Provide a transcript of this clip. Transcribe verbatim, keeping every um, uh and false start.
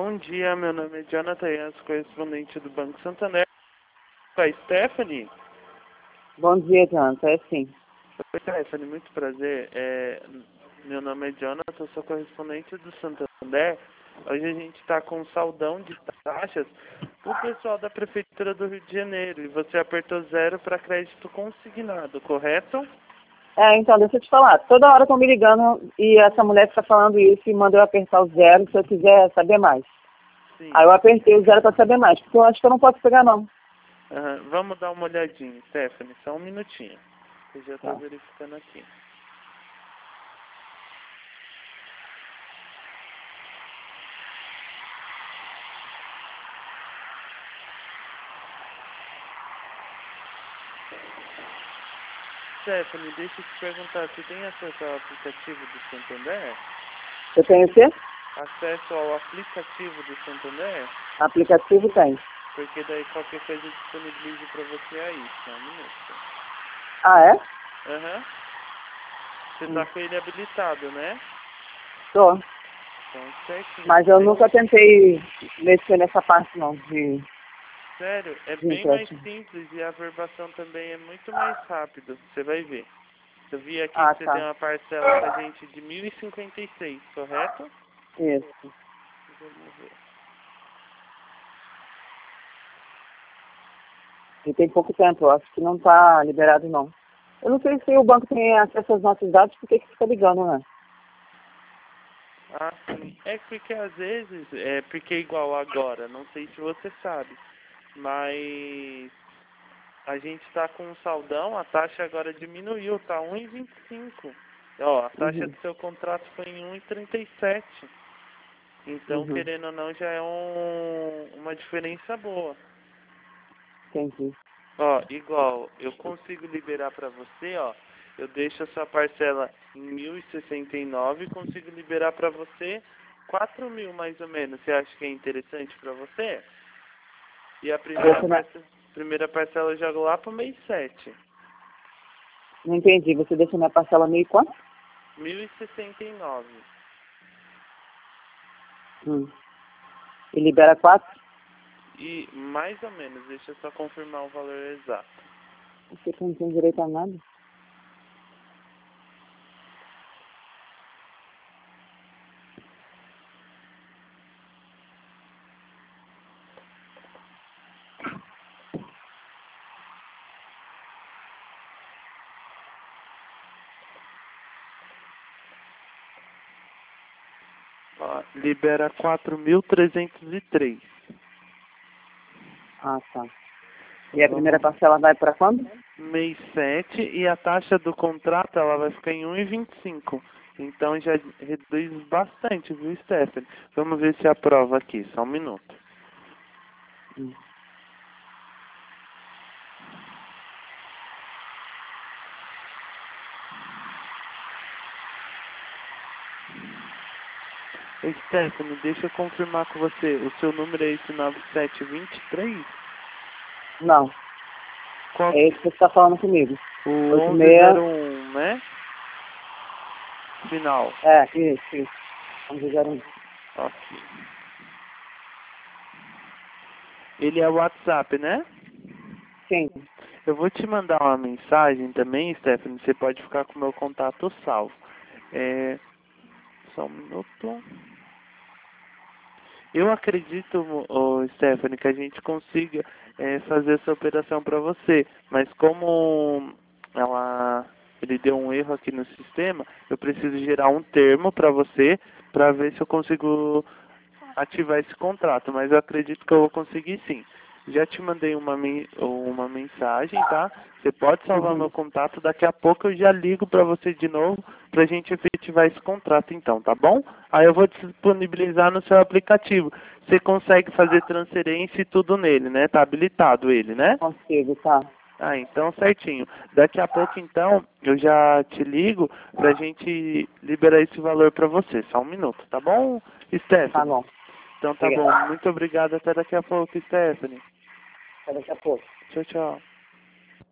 Bom dia, meu nome é Jonathan Yas, correspondente do Banco Santander. Com a Stephanie? Bom dia, Jonathan. É sim. Oi, Stephanie, muito prazer. É, meu nome é Jonathan, sou correspondente do Santander. Hoje a gente está com um saldão de taxas para o pessoal da Prefeitura do Rio de Janeiro. E você apertou zero para crédito consignado, correto? É, então, deixa eu te falar. Toda hora estão me ligando e essa mulher fica falando isso e manda eu apertar o zero se eu quiser saber mais. Sim. Aí eu apertei o zero para saber mais, porque eu acho que eu não posso pegar, não. Uhum. Vamos dar uma olhadinha, Stephanie, só um minutinho. Eu já estou Tá. verificando aqui. Stephanie, deixa eu te perguntar, você tem acesso ao aplicativo do Santander? Eu tenho o quê? Acesso ao aplicativo do Santander? Aplicativo tem. Porque daí qualquer coisa eu disponibilizo para você aí, só um minuto. Ah, é? Aham. Você Hum. tá com ele habilitado, né? Tô. Então, certinho. Mas eu Deixa- nunca tentei mexer nessa parte, não, de, Sério, é de bem mais empréstimo. simples e a averbação também é muito mais rápido. Você vai ver. Eu vi aqui Ah, que você tem tá. uma parcela com a gente de mil e cinquenta e seis, correto? Isso. Vamos ver. E tem pouco tempo, eu acho que não tá liberado, não. Eu não sei se o banco tem acesso aos nossos dados, por que que fica ligando, né? Ah, sim. É porque às vezes, é porque igual agora, não sei se você sabe, mas a gente está com um saldão, a taxa agora diminuiu, tá um e vinte e cinco. Ó, a taxa Uhum. do seu contrato foi em um e trinta e sete. Então, Uhum. querendo ou não, já é um, uma diferença boa. Entendi. Ó, igual, eu consigo liberar para você, ó, eu deixo a sua parcela em mil e sessenta e nove e consigo liberar para você quatro mil mais ou menos. Você acha que é interessante para você? E a primeira, Deixa na... parce... primeira parcela eu jogo lá pro mês sete. Não entendi. Você deixa minha parcela meio quanto? mil e sessenta e nove. Hum. E libera quatro? E mais ou menos, deixa eu só confirmar o valor exato. Você que não tem direito a nada. Ó, libera quatro mil trezentos e três. Ah, tá. E a primeira Vamos. parcela vai para quando? Mês sete e a taxa do contrato ela vai ficar em um e vinte e cinco. Então já reduz bastante, viu, Stephanie? Vamos ver se aprova aqui, só um minuto. Hum. Ô, Stephanie, deixa eu confirmar com você. O seu número é esse nove sete dois três? Não. Qual? É esse que você está falando comigo. O Oito onze meia. zero um, né? Final. É, isso, isso. onze zero um. Ok. Ele é o WhatsApp, né? Sim. Eu vou te mandar uma mensagem também, Stephanie. Você pode ficar com o meu contato salvo. É... Só um minuto. Eu acredito, ô, Stephanie, que a gente consiga é, fazer essa operação para você. Mas como ela, ele deu um erro aqui no sistema, eu preciso gerar um termo para você para ver se eu consigo ativar esse contrato. Mas eu acredito que eu vou conseguir sim. Já te mandei uma, men- uma mensagem, tá? Você pode salvar Uhum. meu contato. Daqui a pouco eu já ligo para você de novo pra gente efetivar esse contrato então, tá bom? Aí eu vou disponibilizar no seu aplicativo. Você consegue fazer transferência e tudo nele, né? Tá habilitado ele, né? Consigo, tá. Ah, então certinho. Daqui a pouco então eu já te ligo pra gente liberar esse valor pra você. Só um minuto, tá bom, Tá Stephanie? bom. Então tá bom. Obrigada. Muito obrigado. Até daqui a pouco, Stephanie. Até daqui a pouco. Tchau, tchau.